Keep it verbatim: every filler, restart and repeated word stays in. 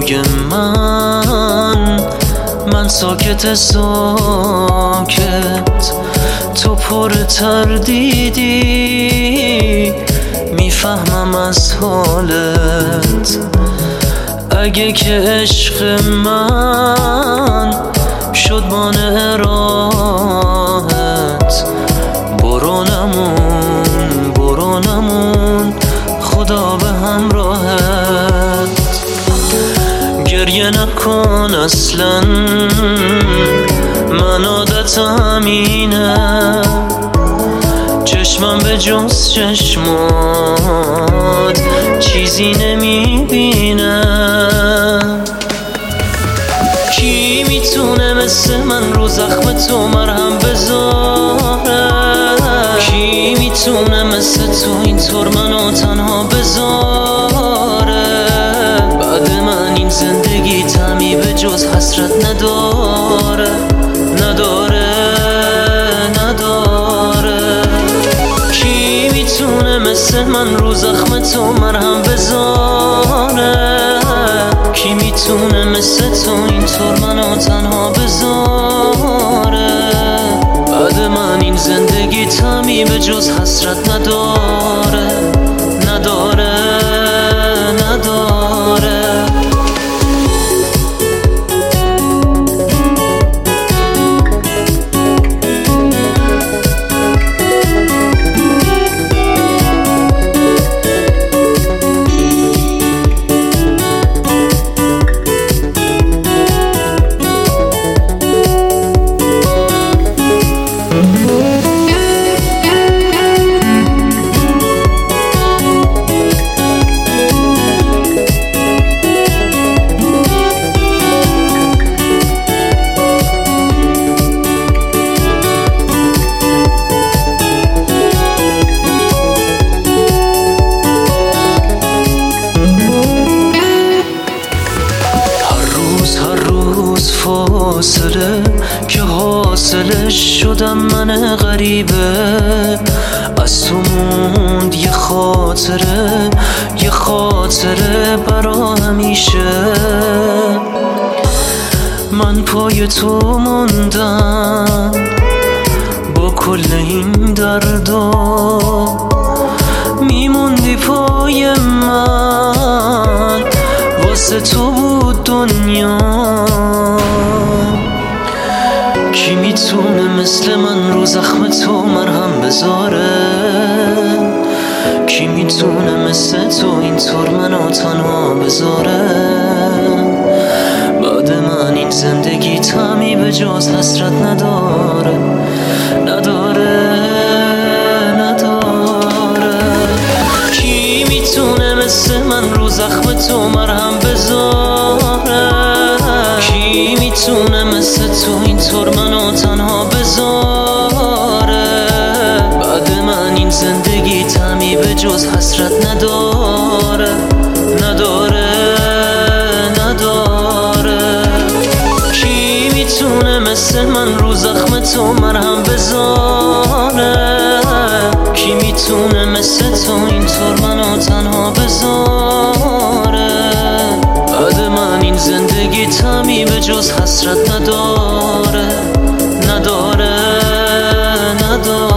میگه من من ساکت ساکت تو پر تردیدی میفهمم از حالت. اگه که عشق من شد مانع راحت برو نمون برو نمون خدا به همراهت. گریه نکن اصلا من عادتم اینه چشمم به جز چشمات چیزی نمیبینه. کی میتونه مثل من رو زخم تو مرهم بذاره؟ کی میتونه مثل تو اینطور منو تنها بذاره؟ بعد من این زندگی طعمی به جز حسرت نداره نداره نداره. کی میتونه مثل من رو زخم تو مرهم بذاره؟ کی میتونه مثل تو اینطور منو تنها بذاره؟ بعد من این زندگی طعمی به جز حسرت نداره نداره نداره. فاصله که حاصلش شدم من غریبه. از تو موند یه خاطره یه خاطره برا همیشه. من پای تو موندم با کل این دردا میموندی پای من واسه تو بود دنیا. کی میتونه مثل من رو زخم تو مرهم بذاره؟ کی میتونه مثل تو اینطور منو تنها بذاره؟ بعد من این زندگی طعمی به جز حسرت نداره نداره نداره. کی میتونه مثل من رو زخم تو مرهم بذاره؟ کی میتونه مثل تو اینطور منو تنها بذاره؟ بعد من این زندگی طعمی به جز حسرت نداره نداره نداره. کی میتونه مثل من رو زخم تو مرهم بذاره؟ کی میتونه مثل تو اینطور منو تنها بذاره؟ بعد من این زندگی طعمی به جز حسرت نداره نداره نداره.